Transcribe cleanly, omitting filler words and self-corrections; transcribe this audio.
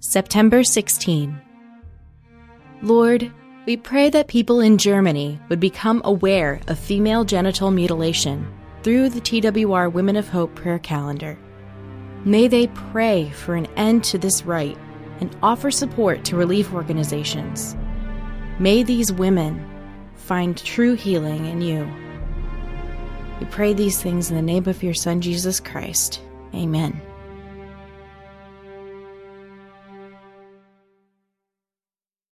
September 16. Lord, we pray that people in Germany would become aware of female genital mutilation through the TWR Women of Hope prayer calendar. May they pray for an end to this rite and offer support to relief organizations. May these women find true healing in you. We pray these things in the name of your Son, Jesus Christ. Amen.